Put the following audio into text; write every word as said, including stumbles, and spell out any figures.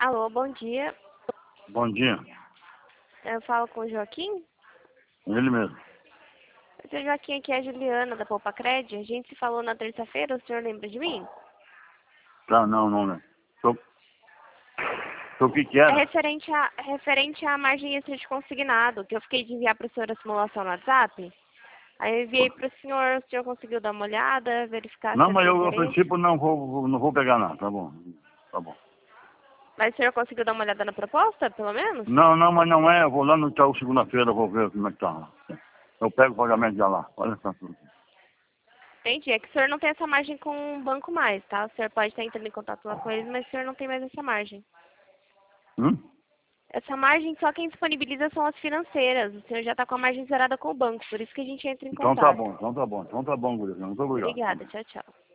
Alô, bom dia. Bom dia. Eu falo com o Joaquim. Ele mesmo. O senhor Joaquim, aqui é a Juliana, da Poupa Cred. A gente se falou na terça-feira, o senhor lembra de mim? Tá, não, não, né? Tô... Tô o que que É era? referente a, referente à margem extra de consignado, que eu fiquei de enviar para o senhor a simulação no WhatsApp. Aí eu enviei para o senhor, o senhor conseguiu dar uma olhada, verificar Não, se é mas seu eu, a interesse. princípio, não vou, vou- não vou pegar não, tá bom. Tá bom. Mas o senhor conseguiu dar uma olhada na proposta, pelo menos? Não, não, mas não é, eu vou lá no Itaú segunda-feira, vou ver como é que tá. Eu pego o pagamento já lá. Olha só tudo. Entendi. É que o senhor não tem essa margem com o banco mais, tá? O senhor pode estar entrando em contato lá com eles, mas o senhor não tem mais essa margem. Hum? Essa margem só quem disponibiliza são as financeiras. O senhor já está com a margem zerada com o banco, por isso que a gente entra em Então tá contato. bom, então tá bom, então tá bom, Gurizinho. Muito obrigado. Obrigada, tchau, tchau.